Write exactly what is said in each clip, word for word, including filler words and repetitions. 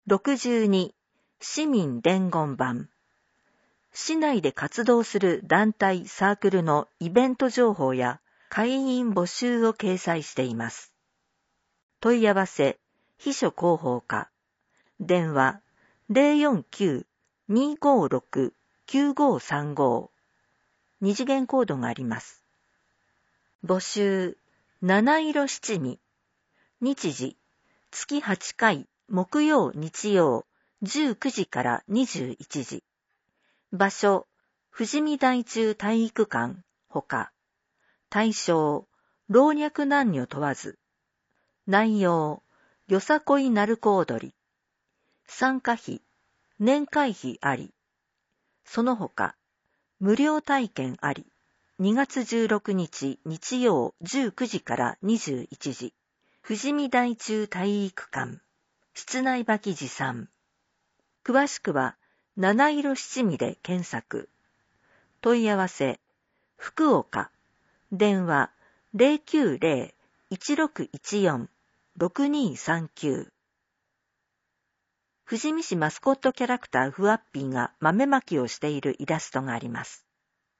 ろくじゅうに市民伝言板。市内で活動する団体サークルのイベント情報や会員募集を掲載しています。問い合わせ、秘書広報課。電話 ゼロよんきゅう にーごーろく きゅうごーさんご。二次元コードがあります。募集、七色七味。日時、月はちかい、木曜日曜、じゅうくじからにじゅういちじ。場所、富士見台中体育館、ほか。対象、老若男女問わず。内容、よさこい鳴子踊り。参加費、年会費あり。その他、無料体験あり。にがつじゅうろくにち日曜じゅうくじからにじゅういちじ。富士見台中体育館。室内履き持参。詳しくは、七色七味で検索。問い合わせ、福岡。電話 ゼロきゅうゼロ いちろくいちよん ろくにさんきゅう。富士見市マスコットキャラクターフワッピーが豆まきをしているイラストがあります。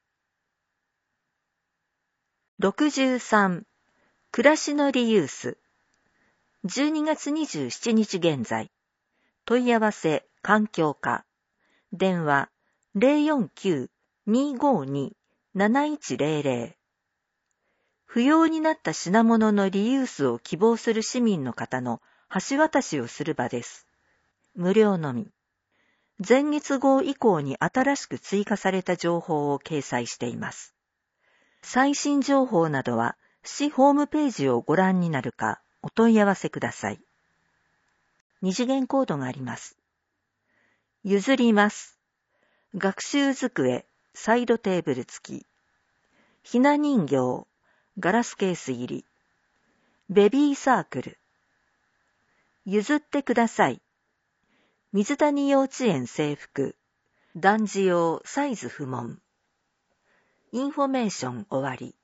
ろくじゅうさん、暮らしのリユース。じゅうにがつにじゅうしちにち現在。問い合わせ、環境課。電話 ゼロよんきゅう にーごーに なないちゼロゼロ。不要になった品物のリユースを希望する市民の方の橋渡しをする場です。無料のみ。前月号以降に新しく追加された情報を掲載しています。最新情報などは市ホームページをご覧になるかお問い合わせください。二次元コードがあります。譲ります。学習机、サイドテーブル付き。ひな人形、ガラスケース入り。ベビーサークル。譲ってください。水谷幼稚園制服。男児用サイズ不問。インフォメーション終わり。